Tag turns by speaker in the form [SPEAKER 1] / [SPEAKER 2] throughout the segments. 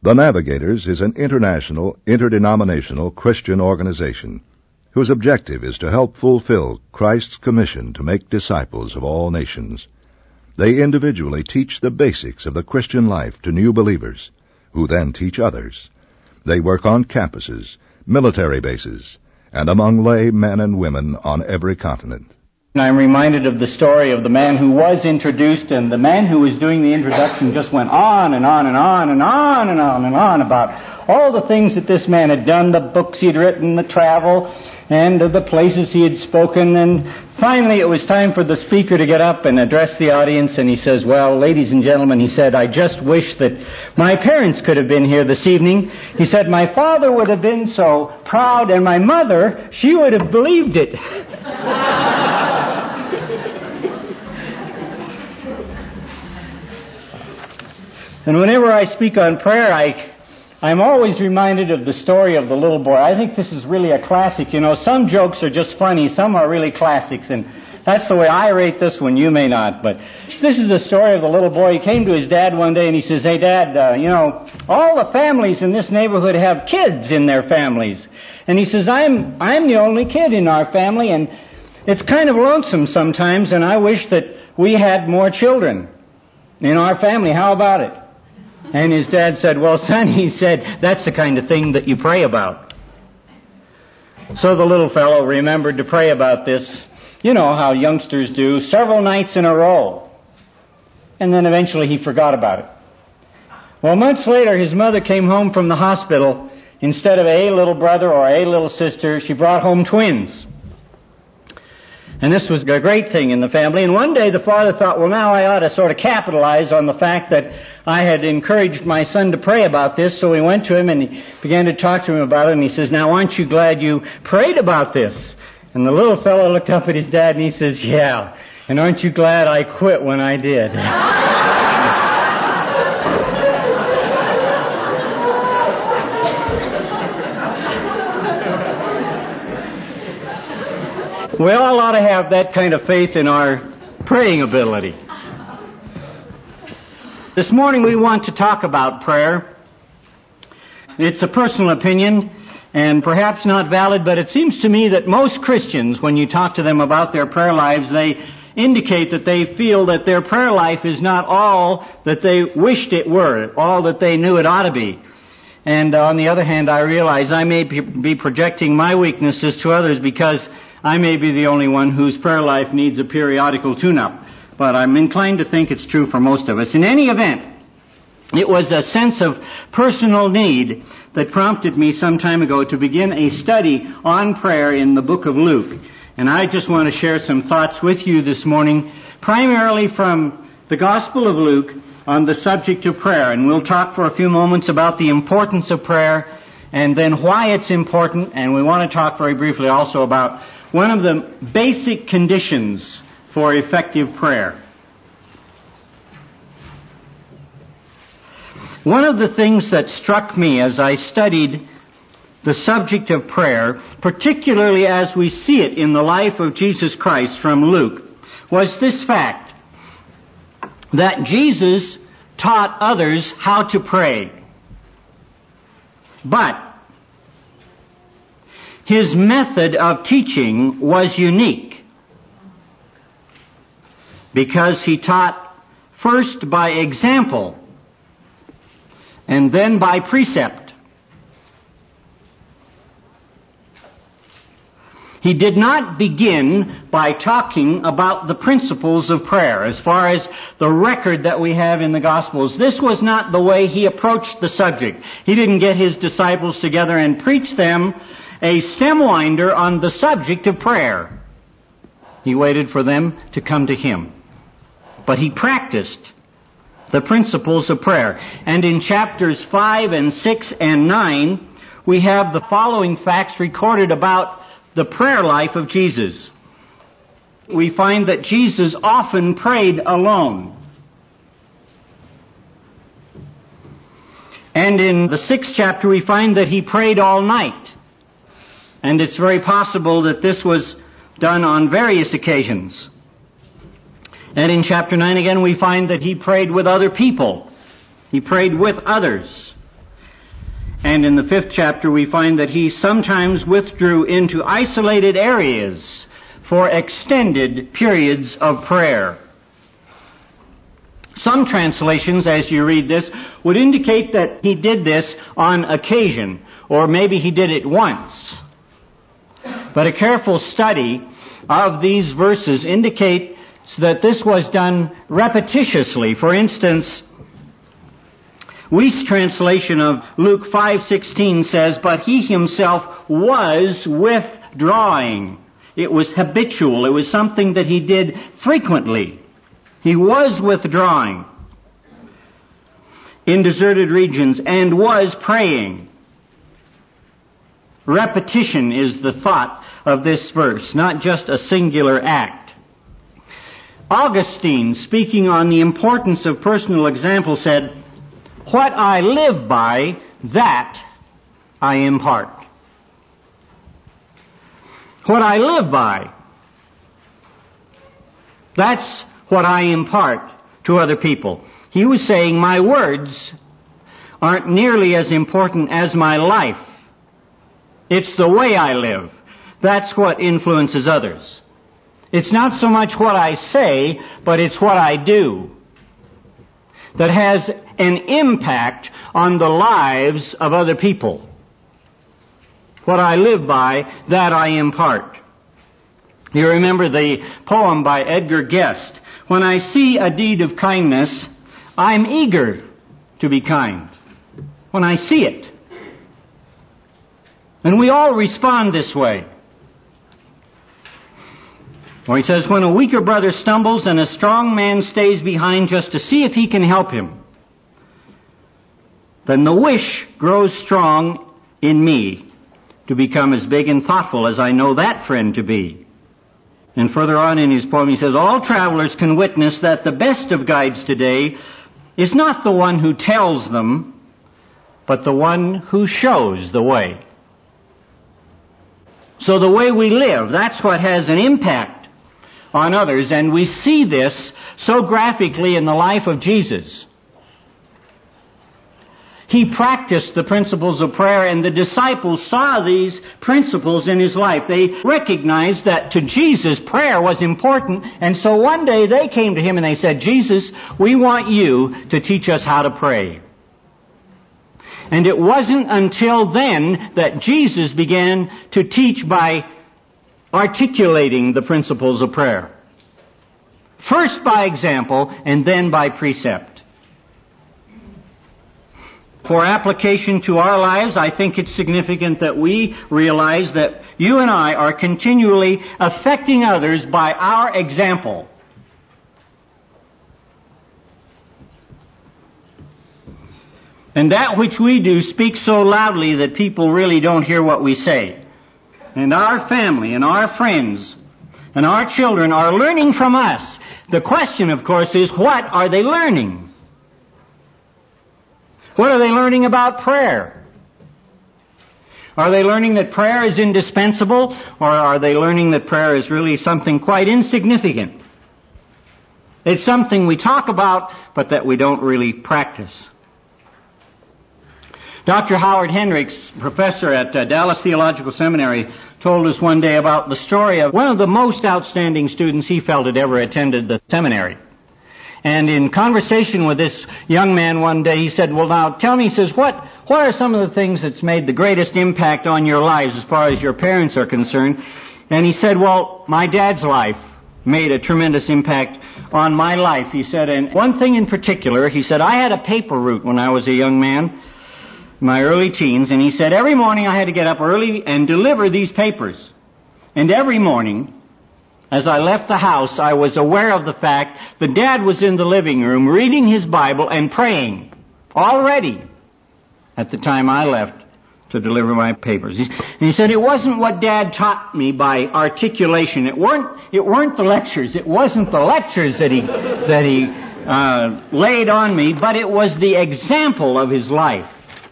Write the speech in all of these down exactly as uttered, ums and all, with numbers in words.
[SPEAKER 1] The Navigators is an international, interdenominational Christian organization whose objective is to help fulfill Christ's commission to make disciples of all nations. They individually teach the basics of the Christian life to new believers, who then teach others. They work on campuses, military bases, and among lay men and women on every continent.
[SPEAKER 2] I'm reminded of the story of the man who was introduced, and the man who was doing the introduction just went on and on and on and on and on and on about all the things that this man had done, the books he had written, the travel, and the places he had spoken. And finally it was time for the speaker to get up and address the audience, and he says, well, ladies and gentlemen, he said, I just wish that my parents could have been here this evening. He said, my father would have been so proud, and my mother, she would have believed it. And whenever I speak on prayer, I, I'm always reminded of the story of the little boy. I think this is really a classic. You know, some jokes are just funny, some are really classics, and that's the way I rate this one. You may not, but this is the story of the little boy. He came to his dad one day and he says, hey, Dad, uh, you know, all the families in this neighborhood have kids in their families. And he says, I'm, I'm the only kid in our family, and it's kind of lonesome sometimes, and I wish that we had more children in our family. How about it? And his dad said, well, son, he said, that's the kind of thing that you pray about. So the little fellow remembered to pray about this, you know how youngsters do, several nights in a row. And then eventually he forgot about it. Well, months later, his mother came home from the hospital. Instead of a little brother or a little sister, she brought home twins. And this was a great thing in the family. And one day the father thought, well, now I ought to sort of capitalize on the fact that I had encouraged my son to pray about this. So he went to him and he began to talk to him about it. And he says, now, aren't you glad you prayed about this? And the little fellow looked up at his dad and he says, yeah. And aren't you glad I quit when I did? We all ought to have that kind of faith in our praying ability. This morning we want to talk about prayer. It's a personal opinion and perhaps not valid, but it seems to me that most Christians, when you talk to them about their prayer lives, they indicate that they feel that their prayer life is not all that they wished it were, all that they knew it ought to be. And uh, on the other hand, I realize I may be projecting my weaknesses to others because I may be the only one whose prayer life needs a periodical tune-up, but I'm inclined to think it's true for most of us. In any event, it was a sense of personal need that prompted me some time ago to begin a study on prayer in the book of Luke. And I just want to share some thoughts with you this morning, primarily from the Gospel of Luke on the subject of prayer. And we'll talk for a few moments about the importance of prayer and then why it's important. And we want to talk very briefly also about one of the basic conditions for effective prayer. One of the things that struck me as I studied the subject of prayer, particularly as we see it in the life of Jesus Christ from Luke, was this fact, that Jesus taught others how to pray. But his method of teaching was unique because he taught first by example and then by precept. He did not begin by talking about the principles of prayer. As far as the record that we have in the Gospels, this was not the way he approached the subject. He didn't get his disciples together and preach them a stem winder on the subject of prayer. He waited for them to come to him. But he practiced the principles of prayer. And in chapters five and six and nine, we have the following facts recorded about the prayer life of Jesus. We find that Jesus often prayed alone. And in the sixth chapter, we find that he prayed all night. And it's very possible that this was done on various occasions. And in chapter nine again, we find that he prayed with other people. He prayed with others. And in the fifth chapter we find that he sometimes withdrew into isolated areas for extended periods of prayer. Some translations, as you read this, would indicate that he did this on occasion, or maybe he did it once. But a careful study of these verses indicates that this was done repetitiously. For instance, Wuest's translation of Luke five sixteen says, "But he himself was withdrawing." It was habitual. It was something that he did frequently. He was withdrawing in deserted regions and was praying. Repetition is the thought of this verse, not just a singular act. Augustine, speaking on the importance of personal example, said, "What I live by, that I impart." What I live by, that's what I impart to other people. He was saying my words aren't nearly as important as my life. It's the way I live. That's what influences others. It's not so much what I say, but it's what I do that has an impact on the lives of other people. What I live by, that I impart. You remember the poem by Edgar Guest, "When I see a deed of kindness, I'm eager to be kind." When I see it. And we all respond this way. Or he says, "When a weaker brother stumbles and a strong man stays behind just to see if he can help him, then the wish grows strong in me to become as big and thoughtful as I know that friend to be." And further on in his poem he says, "All travelers can witness that the best of guides today is not the one who tells them, but the one who shows the way." So the way we live, that's what has an impact on others, and we see this so graphically in the life of Jesus. He practiced the principles of prayer, and the disciples saw these principles in his life. They recognized that to Jesus prayer was important, and so one day they came to him and they said, "Jesus, we want you to teach us how to pray." And it wasn't until then that Jesus began to teach by articulating the principles of prayer. First by example, and then by precept. For application to our lives, I think it's significant that we realize that you and I are continually affecting others by our example. And that which we do speaks so loudly that people really don't hear what we say. And our family and our friends and our children are learning from us. The question, of course, is what are they learning? What are they learning about prayer? Are they learning that prayer is indispensable, or are they learning that prayer is really something quite insignificant? It's something we talk about, but that we don't really practice. Doctor Howard Hendricks, professor at uh, Dallas Theological Seminary, told us one day about the story of one of the most outstanding students he felt had ever attended the seminary. And in conversation with this young man one day, he said, "Well, now tell me," he says, what, what are some of the things that's made the greatest impact on your lives as far as your parents are concerned? And he said, "Well, my dad's life made a tremendous impact on my life," he said. "And one thing in particular," he said, "I had a paper route when I was a young man, my early teens, and he said, every morning I had to get up early and deliver these papers. And every morning, as I left the house, I was aware of the fact that Dad was in the living room reading his Bible and praying already at the time I left to deliver my papers." And he said, "It wasn't what Dad taught me by articulation. It weren't, it weren't the lectures. It wasn't the lectures that he, that he uh, laid on me, but it was the example of his life."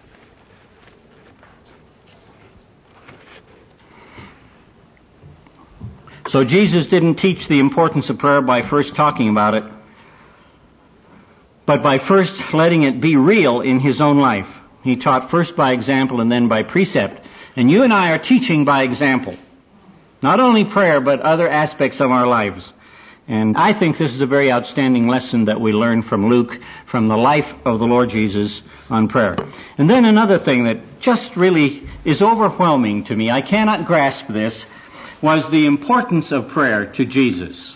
[SPEAKER 2] So Jesus didn't teach the importance of prayer by first talking about it, but by first letting it be real in his own life. He taught first by example and then by precept. And you and I are teaching by example. Not only prayer, but other aspects of our lives. And I think this is a very outstanding lesson that we learn from Luke, from the life of the Lord Jesus on prayer. And then another thing that just really is overwhelming to me, I cannot grasp this, was the importance of prayer to Jesus.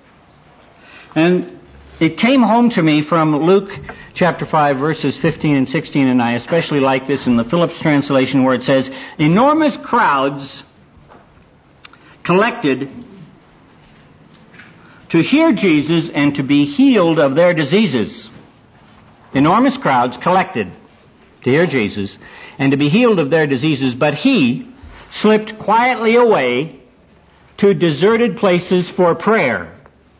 [SPEAKER 2] And it came home to me from Luke chapter five, verses fifteen and sixteen, and I especially like this in the Phillips translation where it says, enormous crowds collected to hear Jesus and to be healed of their diseases. Enormous crowds collected to hear Jesus and to be healed of their diseases, but he slipped quietly away to deserted places for prayer.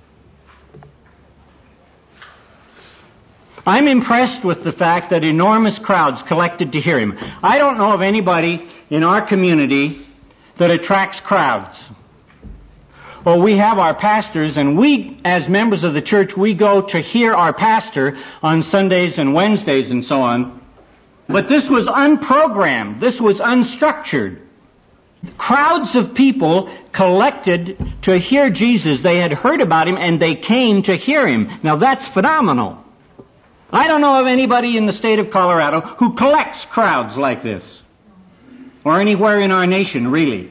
[SPEAKER 2] I'm impressed with the fact that enormous crowds collected to hear him. I don't know of anybody in our community that attracts crowds. Well, we have our pastors, and we, as members of the church, we go to hear our pastor on Sundays and Wednesdays and so on. But this was unprogrammed. This was unstructured. Crowds of people collected to hear Jesus. They had heard about him, and they came to hear him. Now, that's phenomenal. I don't know of anybody in the state of Colorado who collects crowds like this. Or anywhere in our nation, really.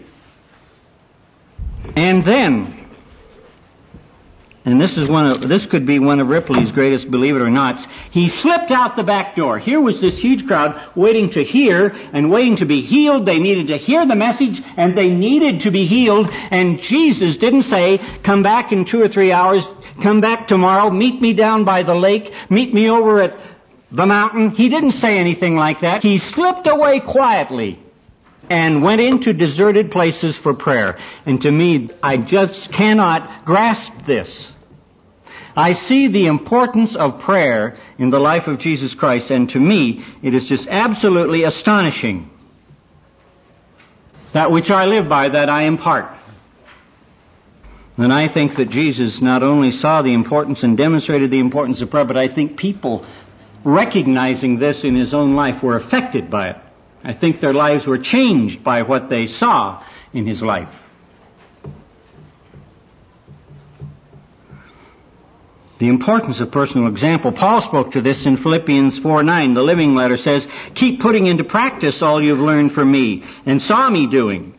[SPEAKER 2] And then, and this is one of, this could be one of Ripley's greatest, believe it or not, he slipped out the back door. Here was this huge crowd waiting to hear and waiting to be healed. They needed to hear the message and they needed to be healed. And Jesus didn't say, come back in two or three hours, come back tomorrow, meet me down by the lake, meet me over at the mountain. He didn't say anything like that. He slipped away quietly and went into deserted places for prayer. And to me, I just cannot grasp this. I see the importance of prayer in the life of Jesus Christ, and to me, it is just absolutely astonishing. That which I live by, that I impart. And I think that Jesus not only saw the importance and demonstrated the importance of prayer, but I think people recognizing this in his own life were affected by it. I think their lives were changed by what they saw in his life. The importance of personal example. Paul spoke to this in Philippians four nine. The Living Letter says, keep putting into practice all you've learned from me and saw me doing.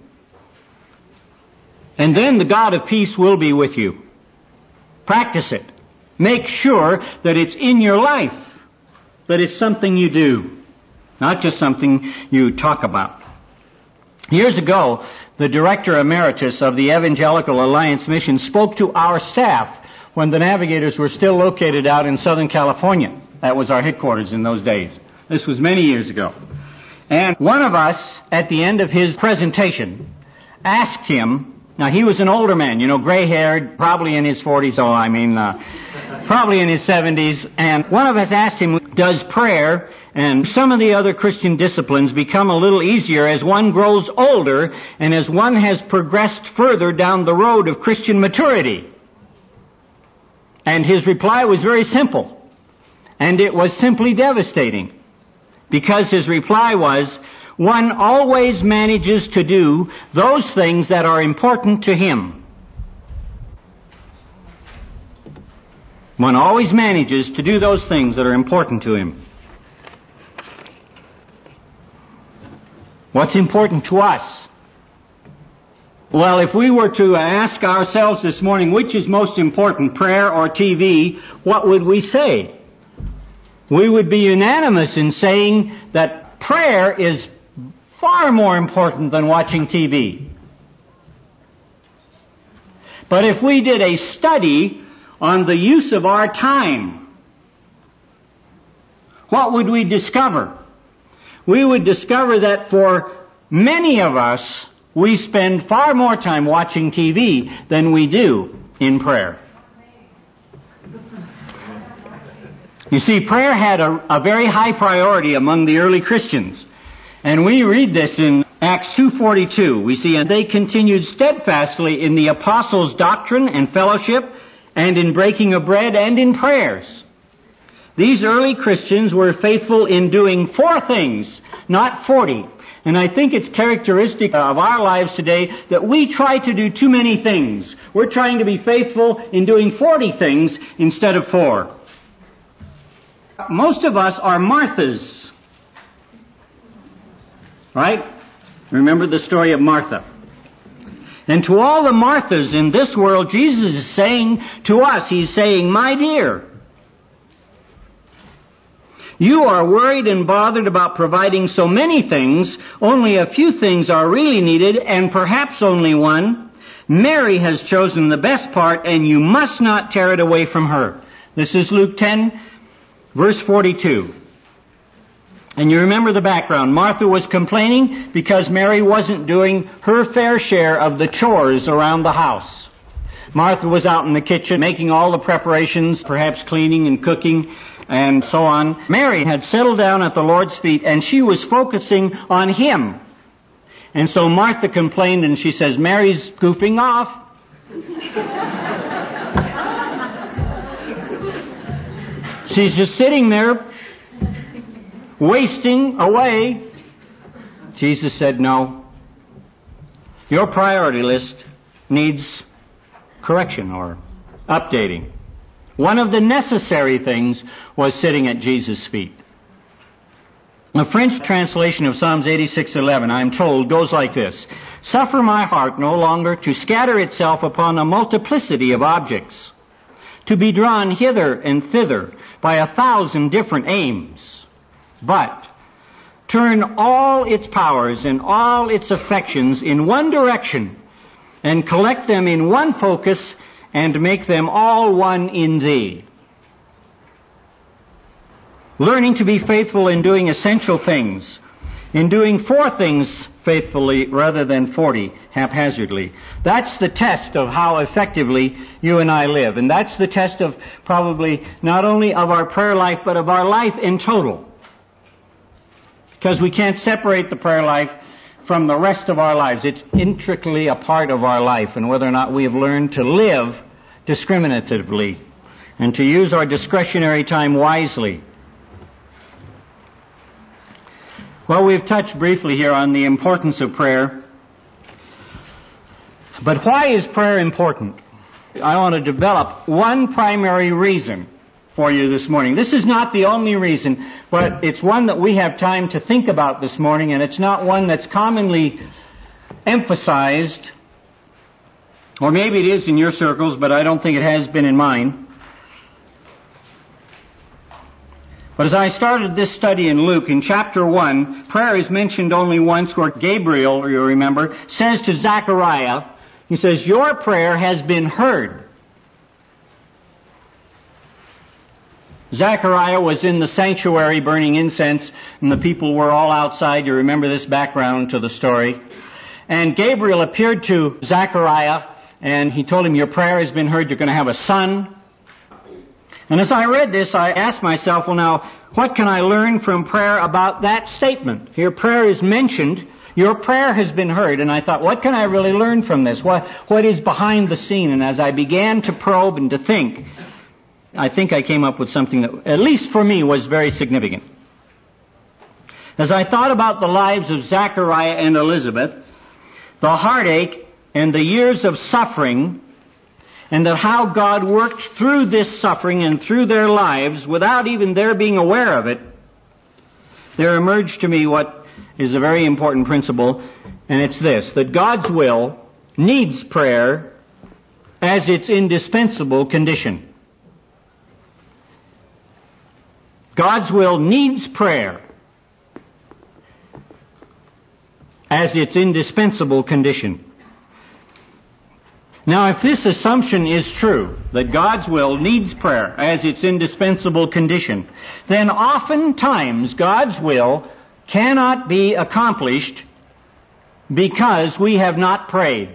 [SPEAKER 2] And then the God of peace will be with you. Practice it. Make sure that it's in your life, that it's something you do. Not just something you talk about. Years ago, the Director Emeritus of the Evangelical Alliance Mission spoke to our staff when the Navigators were still located out in Southern California. That was our headquarters in those days. This was many years ago. And one of us, at the end of his presentation, asked him, now he was an older man, you know, gray-haired, probably in his forties, oh, I mean, uh, probably in his seventies, and one of us asked him, does prayer and some of the other Christian disciplines become a little easier as one grows older and as one has progressed further down the road of Christian maturity? And his reply was very simple. And it was simply devastating. Because his reply was, one always manages to do those things that are important to him. One always manages to do those things that are important to him. What's important to us? Well, if we were to ask ourselves this morning, which is most important, prayer or T V, what would we say? We would be unanimous in saying that prayer is far more important than watching T V. But if we did a study on the use of our time, what would we discover? We would discover that for many of us, we spend far more time watching T V than we do in prayer. You see, prayer had a, a very high priority among the early Christians. And we read this in Acts two forty-two. We see, and they continued steadfastly in the apostles' doctrine and fellowship, and in breaking of bread, and in prayers. These early Christians were faithful in doing four things, not forty. And I think it's characteristic of our lives today that we try to do too many things. We're trying to be faithful in doing forty things instead of four. Most of us are Marthas. Right? Remember the story of Martha. And to all the Marthas in this world, Jesus is saying to us, He's saying, my dear, you are worried and bothered about providing so many things. Only a few things are really needed, and perhaps only one. Mary has chosen the best part, and you must not tear it away from her. This is Luke ten, verse forty-two. And you remember the background. Martha was complaining because Mary wasn't doing her fair share of the chores around the house. Martha was out in the kitchen making all the preparations, perhaps cleaning and cooking and so on. Mary had settled down at the Lord's feet and she was focusing on Him. And so Martha complained and she says, Mary's goofing off. She's just sitting there wasting away. Jesus said, no. Your priority list needs correction or updating. One of the necessary things was sitting at Jesus' feet. The French translation of Psalms eighty-six eleven, I'm told, goes like this. Suffer my heart no longer to scatter itself upon a multiplicity of objects, to be drawn hither and thither by a thousand different aims. But turn all its powers and all its affections in one direction and collect them in one focus and make them all one in Thee. Learning to be faithful in doing essential things, in doing four things faithfully rather than forty haphazardly. That's the test of how effectively you and I live. And that's the test of probably not only of our prayer life, but of our life in total. Because we can't separate the prayer life from the rest of our lives. It's intricately a part of our life, and whether or not we have learned to live discriminatively and to use our discretionary time wisely. Well, we've touched briefly here on the importance of prayer. But why is prayer important? I want to develop one primary reason for you this morning. This is not the only reason, but it's one that we have time to think about this morning, and it's not one that's commonly emphasized, or maybe it is in your circles, but I don't think it has been in mine. But as I started this study in Luke, in chapter one, prayer is mentioned only once, where Gabriel, you remember, says to Zechariah, he says, your prayer has been heard. Zechariah was in the sanctuary burning incense, and the people were all outside. You remember this background to the story. And Gabriel appeared to Zechariah, and he told him, your prayer has been heard. You're going to have a son. And as I read this, I asked myself, well, now, what can I learn from prayer about that statement? Here, prayer is mentioned. Your prayer has been heard. And I thought, what can I really learn from this? What, what is behind the scene? And as I began to probe and to think, I think I came up with something that, at least for me, was very significant. As I thought about the lives of Zechariah and Elizabeth, the heartache and the years of suffering, and that how God worked through this suffering and through their lives without even their being aware of it, there emerged to me what is a very important principle, and it's this, that God's will needs prayer as its indispensable condition. God's will needs prayer as its indispensable condition. Now, if this assumption is true, that God's will needs prayer as its indispensable condition, then oftentimes God's will cannot be accomplished because we have not prayed.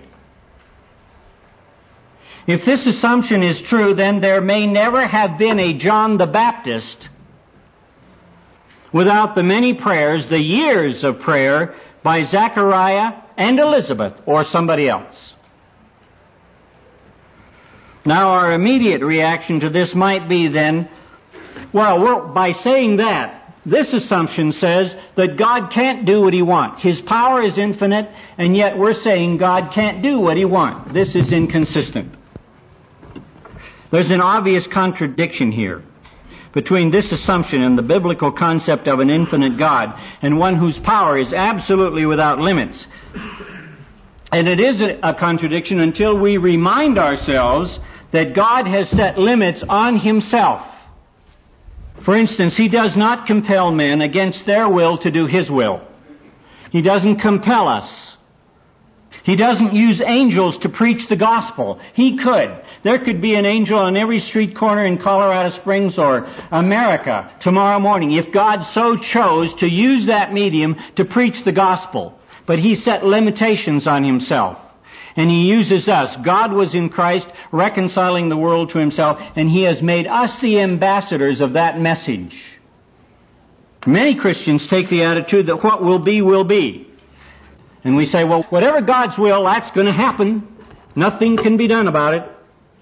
[SPEAKER 2] If this assumption is true, then there may never have been a John the Baptist without the many prayers, the years of prayer by Zechariah and Elizabeth or somebody else. Now, our immediate reaction to this might be then, Well, we're, by saying that, this assumption says that God can't do what He wants. His power is infinite, and yet we're saying God can't do what He wants. This is inconsistent. There's an obvious contradiction here between this assumption and the biblical concept of an infinite God and one whose power is absolutely without limits. And it is a, a contradiction until we remind ourselves that God has set limits on Himself. For instance, He does not compel men against their will to do His will. He doesn't compel us. He doesn't use angels to preach the gospel. He could. There could be an angel on every street corner in Colorado Springs or America tomorrow morning if God so chose to use that medium to preach the gospel. But He set limitations on Himself. And He uses us. God was in Christ reconciling the world to Himself, and He has made us the ambassadors of that message. Many Christians take the attitude that what will be, will be. And we say, well, whatever God's will, that's going to happen. Nothing can be done about it.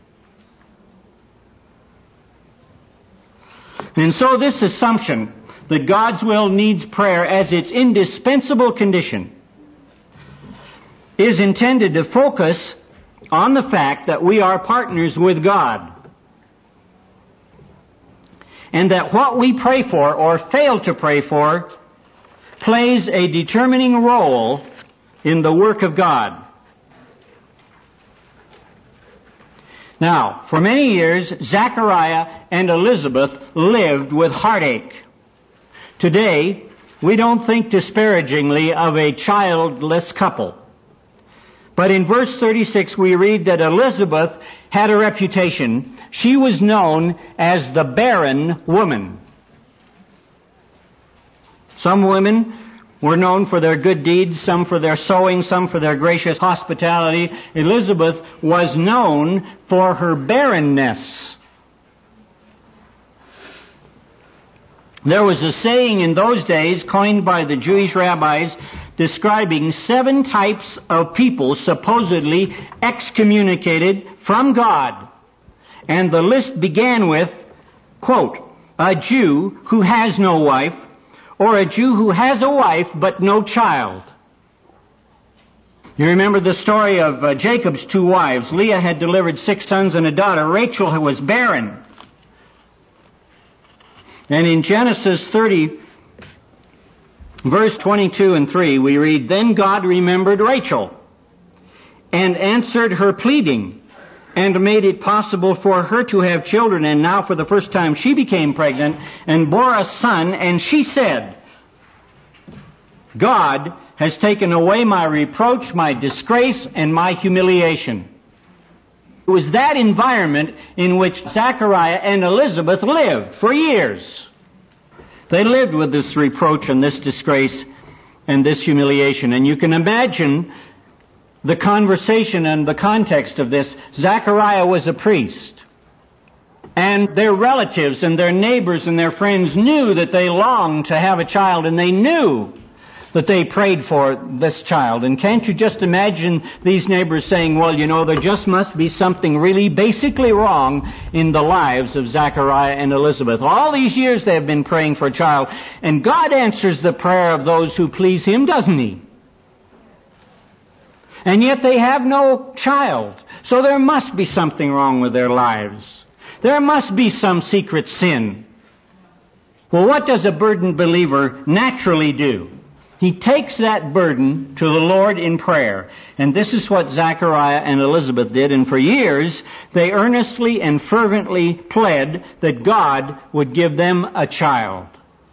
[SPEAKER 2] And so this assumption that God's will needs prayer as its indispensable condition is intended to focus on the fact that we are partners with God. And that what we pray for or fail to pray for plays a determining role in the work of God. Now, for many years, Zachariah and Elizabeth lived with heartache. Today, we don't think disparagingly of a childless couple. But in verse thirty-six we read that Elizabeth had a reputation. She was known as the barren woman. Some women were known for their good deeds, some for their sewing, some for their gracious hospitality. Elizabeth was known for her barrenness. There was a saying in those days coined by the Jewish rabbis describing seven types of people supposedly excommunicated from God. And the list began with, quote, a Jew who has no wife, or a Jew who has a wife but no child. You remember the story of uh, Jacob's two wives. Leah had delivered six sons and a daughter. Rachel was barren. And in Genesis thirty, verse twenty-two and three, we read, then God remembered Rachel and answered her pleading and made it possible for her to have children. And now for the first time she became pregnant and bore a son, and she said, God has taken away my reproach, my disgrace, and my humiliation. It was that environment in which Zachariah and Elizabeth lived for years. They lived with this reproach and this disgrace and this humiliation. And you can imagine the conversation and the context of this. Zachariah was a priest. And their relatives and their neighbors and their friends knew that they longed to have a child, and they knew that they prayed for this child. And can't you just imagine these neighbors saying, well, you know, there just must be something really basically wrong in the lives of Zachariah and Elizabeth. All these years they have been praying for a child, and God answers the prayer of those who please Him, doesn't He? And yet they have no child. So there must be something wrong with their lives. There must be some secret sin. Well, what does a burdened believer naturally do? He takes that burden to the Lord in prayer. And this is what Zachariah and Elizabeth did. And for years, they earnestly and fervently pled that God would give them a child.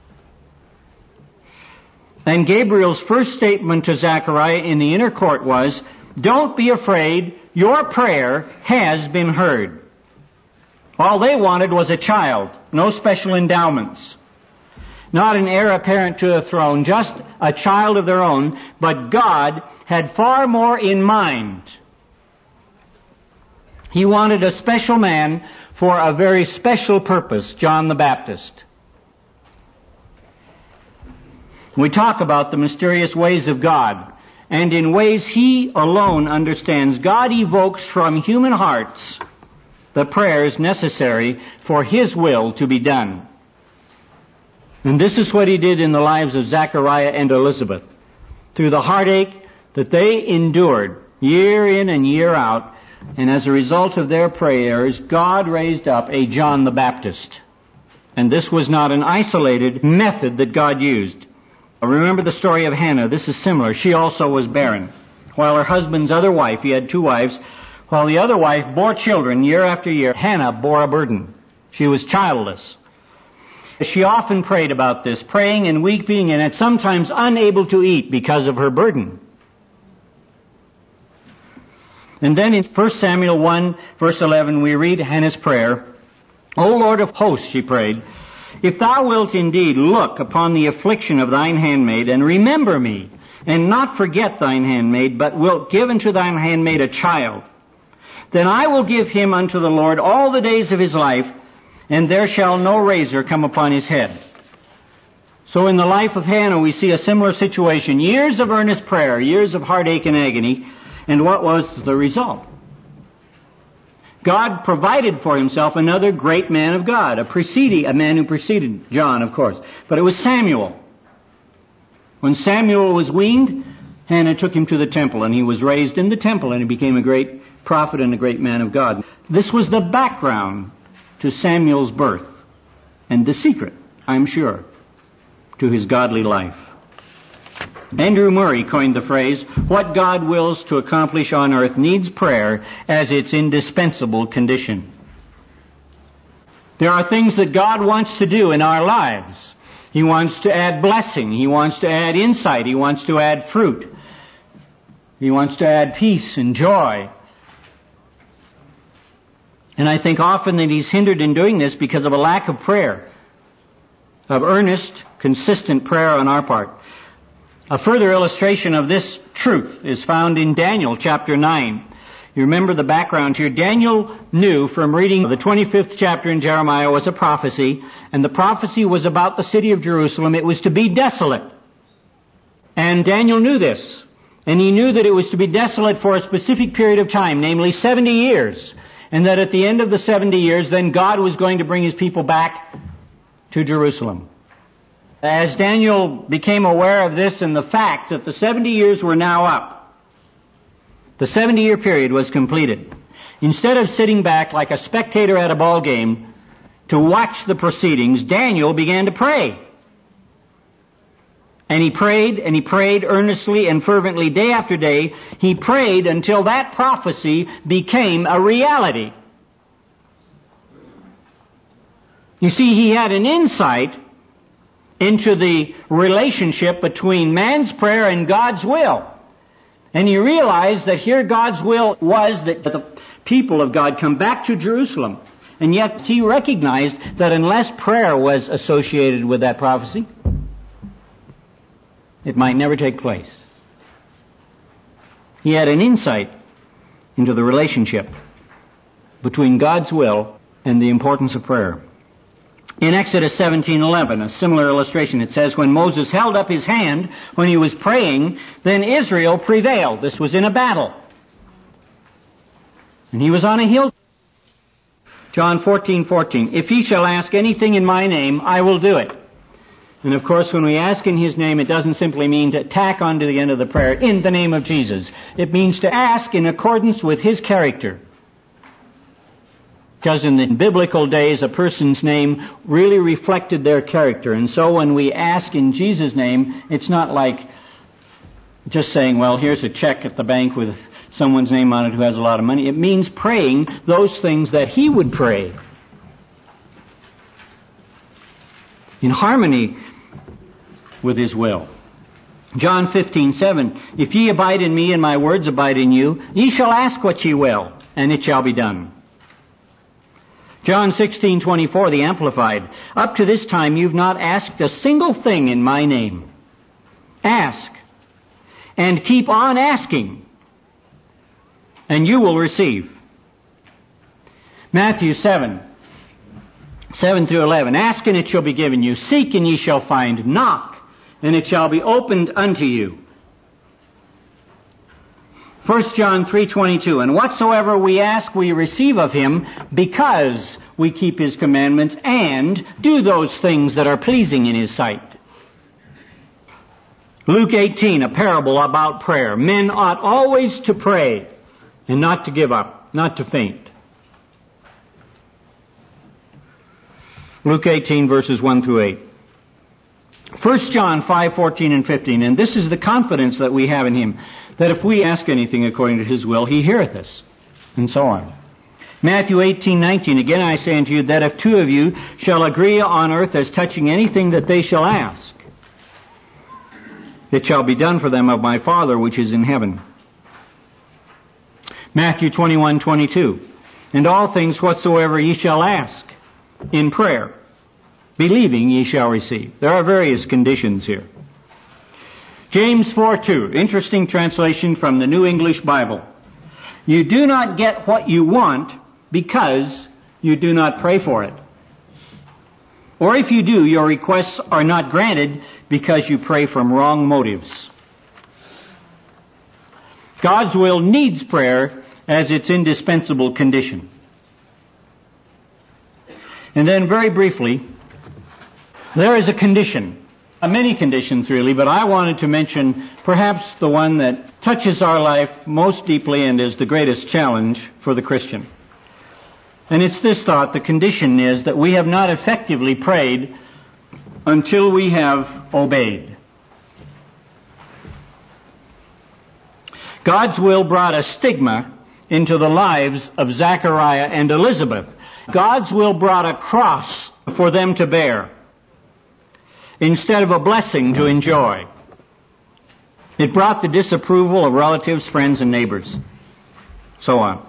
[SPEAKER 2] And Gabriel's first statement to Zachariah in the inner court was, don't be afraid, your prayer has been heard. All they wanted was a child, no special endowments. Not an heir apparent to a throne, just a child of their own, but God had far more in mind. He wanted a special man for a very special purpose, John the Baptist. We talk about the mysterious ways of God, and in ways He alone understands. God evokes from human hearts the prayers necessary for His will to be done. And this is what He did in the lives of Zachariah and Elizabeth. Through the heartache that they endured year in and year out, and as a result of their prayers, God raised up a John the Baptist. And this was not an isolated method that God used. Remember the story of Hannah. This is similar. She also was barren. While her husband's other wife, he had two wives, while the other wife bore children year after year, Hannah bore a burden. She was childless. She often prayed about this, praying and weeping, and at sometimes unable to eat because of her burden. And then in First Samuel one, verse eleven, we read Hannah's prayer. O Lord of hosts, she prayed, if thou wilt indeed look upon the affliction of thine handmaid, and remember me, and not forget thine handmaid, but wilt give unto thine handmaid a child, then I will give him unto the Lord all the days of his life, and there shall no razor come upon his head. So in the life of Hannah we see a similar situation. Years of earnest prayer, years of heartache and agony, and what was the result? God provided for Himself another great man of God, a preceding, a man who preceded John, of course. But it was Samuel. When Samuel was weaned, Hannah took him to the temple, and he was raised in the temple, and he became a great prophet and a great man of God. This was the background to Samuel's birth, and the secret, I'm sure, to his godly life. Andrew Murray coined the phrase, what God wills to accomplish on earth needs prayer as its indispensable condition. There are things that God wants to do in our lives. He wants to add blessing. He wants to add insight. He wants to add fruit. He wants to add peace and joy. And I think often that He's hindered in doing this because of a lack of prayer, of earnest, consistent prayer on our part. A further illustration of this truth is found in Daniel chapter nine. You remember the background here. Daniel knew from reading the twenty-fifth chapter in Jeremiah was a prophecy, and the prophecy was about the city of Jerusalem. It was to be desolate. And Daniel knew this. And he knew that it was to be desolate for a specific period of time, namely seventy years. And that at the end of the seventy years, then God was going to bring His people back to Jerusalem. As Daniel became aware of this and the fact that the seventy years were now up, the seventy-year period was completed. Instead of sitting back like a spectator at a ball game to watch the proceedings, Daniel began to pray. And he prayed, and he prayed earnestly and fervently day after day. He prayed until that prophecy became a reality. You see, he had an insight into the relationship between man's prayer and God's will. And he realized that here God's will was that the people of God come back to Jerusalem. And yet he recognized that unless prayer was associated with that prophecy, it might never take place. He had an insight into the relationship between God's will and the importance of prayer. In Exodus seventeen eleven, a similar illustration, it says, when Moses held up his hand when he was praying, then Israel prevailed. This was in a battle. And he was on a hill. John fourteen fourteen, if ye shall ask anything in my name, I will do it. And of course, when we ask in His name, it doesn't simply mean to tack on to the end of the prayer, in the name of Jesus. It means to ask in accordance with His character. Because in the biblical days, a person's name really reflected their character. And so when we ask in Jesus' name, it's not like just saying, well, here's a check at the bank with someone's name on it who has a lot of money. It means praying those things that He would pray, in harmony with His will. John fifteen seven, if ye abide in me and my words abide in you, ye shall ask what ye will, and it shall be done. John sixteen twenty-four, the Amplified, up to this time you've not asked a single thing in my name. Ask, and keep on asking, and you will receive. Matthew seven, seven through eleven, ask and it shall be given you, seek and ye shall find, knock and it shall be opened unto you. First John three twenty-two, and whatsoever we ask we receive of him because we keep his commandments and do those things that are pleasing in his sight. Luke eighteen, a parable about prayer. Men ought always to pray and not to give up, not to faint. Luke eighteen, verses one through eight. First John five fourteen and fifteen, and this is the confidence that we have in him, that if we ask anything according to his will, he heareth us, and so on. Matthew eighteen nineteen, again I say unto you that if two of you shall agree on earth as touching anything that they shall ask, it shall be done for them of my Father which is in heaven. Matthew twenty-one twenty-two, and all things whatsoever ye shall ask in prayer, believing ye shall receive. There are various conditions here. James four two, interesting translation from the New English Bible. You do not get what you want because you do not pray for it. Or if you do, your requests are not granted because you pray from wrong motives. God's will needs prayer as its indispensable condition. And then very briefly, there is a condition, uh, many conditions really, but I wanted to mention perhaps the one that touches our life most deeply and is the greatest challenge for the Christian. And it's this thought: the condition is that we have not effectively prayed until we have obeyed. God's will brought a stigma into the lives of Zachariah and Elizabeth. God's will brought a cross for them to bear instead of a blessing to enjoy. It brought the disapproval of relatives, friends, and neighbors, so on.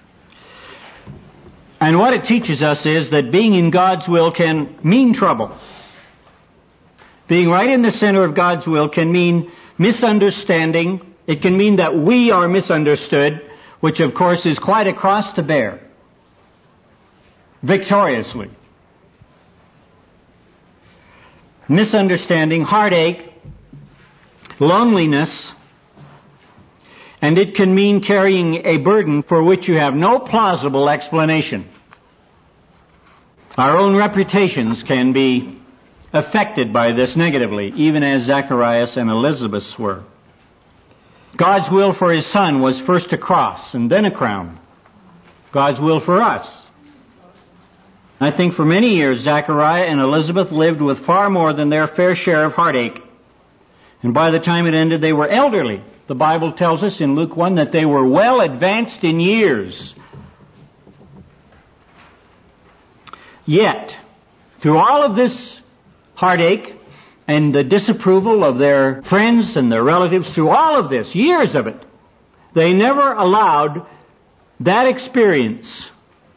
[SPEAKER 2] And what it teaches us is that being in God's will can mean trouble. Being right in the center of God's will can mean misunderstanding. It can mean that we are misunderstood, which of course is quite a cross to bear victoriously. Misunderstanding, heartache, loneliness, and it can mean carrying a burden for which you have no plausible explanation. Our own reputations can be affected by this negatively, even as Zacharias and Elizabeth's were. God's will for his son was first a cross and then a crown. God's will for us. I think for many years Zachariah and Elizabeth lived with far more than their fair share of heartache. And by the time it ended, they were elderly. The Bible tells us in Luke one that they were well advanced in years. Yet, through all of this heartache and the disapproval of their friends and their relatives, through all of this, years of it, they never allowed that experience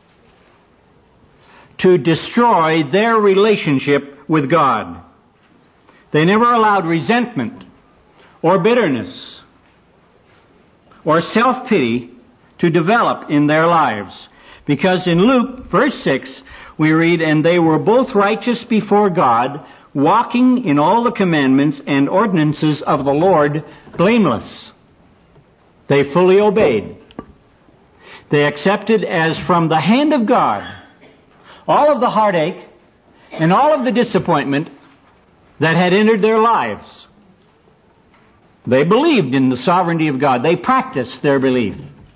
[SPEAKER 2] to destroy their relationship with God. They never allowed resentment or bitterness or self-pity to develop in their lives. Because in Luke, verse six, we read, and they were both righteous before God, walking in all the commandments and ordinances of the Lord, blameless. They fully obeyed. They accepted as from the hand of God all of the heartache and all of the disappointment that had entered their lives. They believed in the sovereignty of God. They practiced their belief.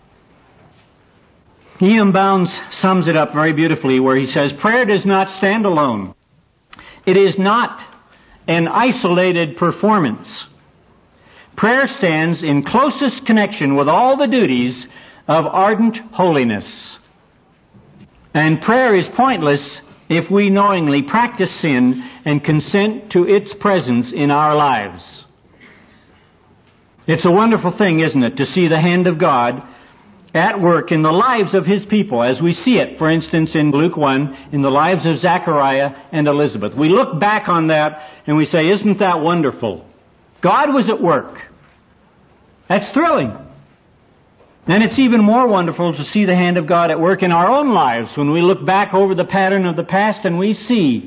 [SPEAKER 2] E M Bounds sums it up very beautifully where he says, prayer does not stand alone. It is not an isolated performance. Prayer stands in closest connection with all the duties of ardent holiness. And prayer is pointless if we knowingly practice sin and consent to its presence in our lives. It's a wonderful thing, isn't it, to see the hand of God at work in the lives of his people, as we see it, for instance, in Luke one, in the lives of Zachariah and Elizabeth. We look back on that and we say, isn't that wonderful? God was at work. That's thrilling. And it's even more wonderful to see the hand of God at work in our own lives when we look back over the pattern of the past and we see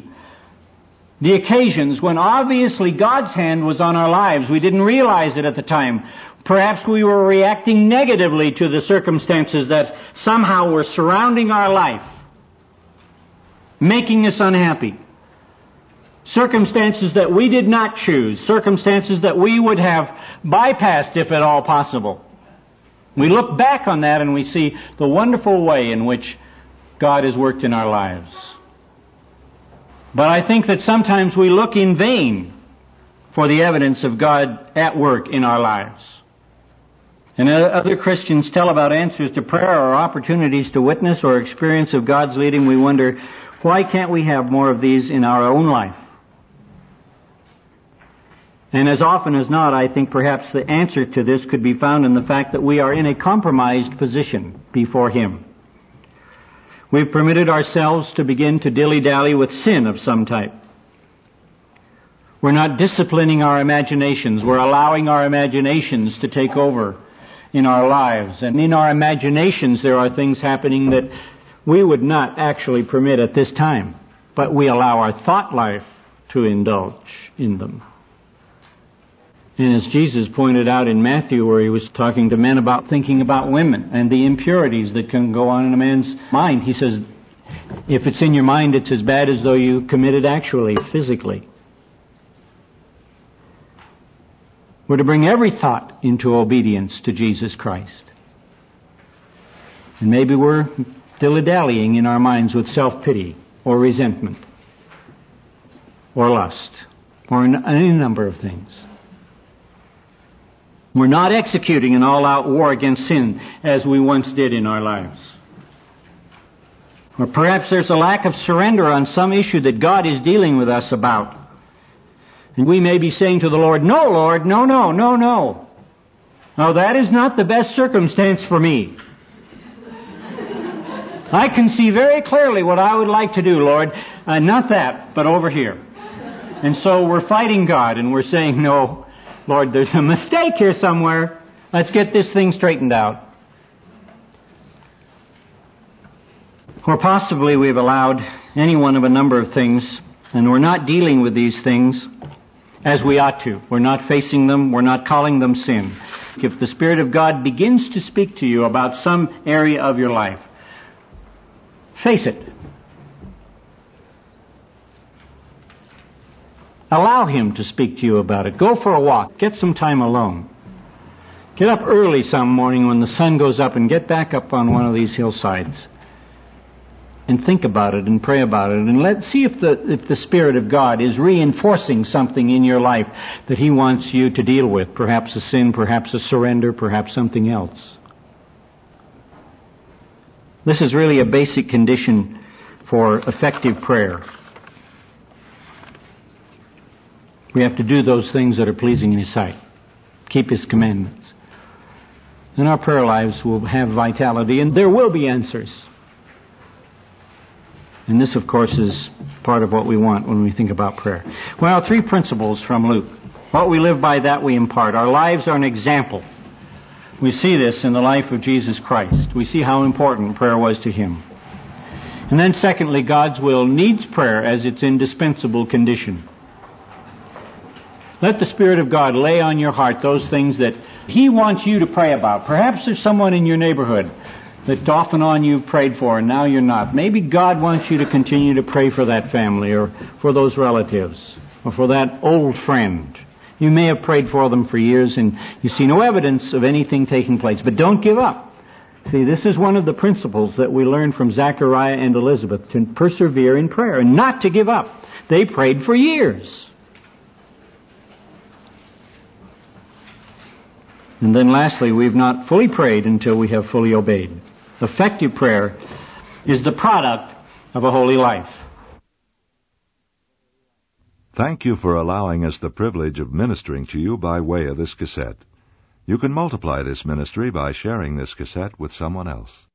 [SPEAKER 2] the occasions when obviously God's hand was on our lives. We didn't realize it at the time. Perhaps we were reacting negatively to the circumstances that somehow were surrounding our life, making us unhappy. Circumstances that we did not choose, circumstances that we would have bypassed if at all possible. We look back on that and we see the wonderful way in which God has worked in our lives. But I think that sometimes we look in vain for the evidence of God at work in our lives. And other Christians tell about answers to prayer or opportunities to witness or experience of God's leading. We wonder, why can't we have more of these in our own life? And as often as not, I think perhaps the answer to this could be found in the fact that we are in a compromised position before Him. We've permitted ourselves to begin to dilly-dally with sin of some type. We're not disciplining our imaginations. We're allowing our imaginations to take over in our lives. And in our imaginations there are things happening that we would not actually permit at this time. But we allow our thought life to indulge in them. And as Jesus pointed out in Matthew, where He was talking to men about thinking about women and the impurities that can go on in a man's mind, He says, if it's in your mind, it's as bad as though you committed actually, physically. We're to bring every thought into obedience to Jesus Christ. And maybe we're dilly-dallying in our minds with self-pity or resentment or lust or any number of things. We're not executing an all-out war against sin as we once did in our lives. Or perhaps there's a lack of surrender on some issue that God is dealing with us about. And we may be saying to the Lord, no, Lord, no, no, no, no. No, that is not the best circumstance for me. I can see very clearly what I would like to do, Lord. Uh, not that, but over here. And so we're fighting God and we're saying, no, Lord, there's a mistake here somewhere. Let's get this thing straightened out. Or possibly we've allowed any one of a number of things, and we're not dealing with these things as we ought to. We're not facing them. We're not calling them sin. If the Spirit of God begins to speak to you about some area of your life, face it. Allow Him to speak to you about it. Go for a walk. Get some time alone. Get up early some morning when the sun goes up and get back up on one of these hillsides. And think about it and pray about it. And let's see if the, if the Spirit of God is reinforcing something in your life that He wants you to deal with. Perhaps a sin, perhaps a surrender, perhaps something else. This is really a basic condition for effective prayer. We have to do those things that are pleasing in His sight. Keep His commandments. And our prayer lives will have vitality, and there will be answers. And this, of course, is part of what we want when we think about prayer. Well, three principles from Luke. What we live by, that we impart. Our lives are an example. We see this in the life of Jesus Christ. We see how important prayer was to Him. And then secondly, God's will needs prayer as its indispensable condition. Let the Spirit of God lay on your heart those things that He wants you to pray about. Perhaps there's someone in your neighborhood that off and on you've prayed for and now you're not. Maybe God wants you to continue to pray for that family or for those relatives or for that old friend. You may have prayed for them for years and you see no evidence of anything taking place. But don't give up. See, this is one of the principles that we learned from Zachariah and Elizabeth, to persevere in prayer and not to give up. They prayed for years. And then lastly, we've not fully prayed until we have fully obeyed. Effective prayer is the product of a holy life.
[SPEAKER 1] Thank you for allowing us the privilege of ministering to you by way of this cassette. You can multiply this ministry by sharing this cassette with someone else.